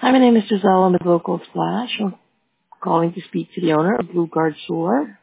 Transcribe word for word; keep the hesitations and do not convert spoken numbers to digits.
Hi, my name is Giselle. I'm with Local Splash. I'm calling to speak to the owner of Blue Guard Solar.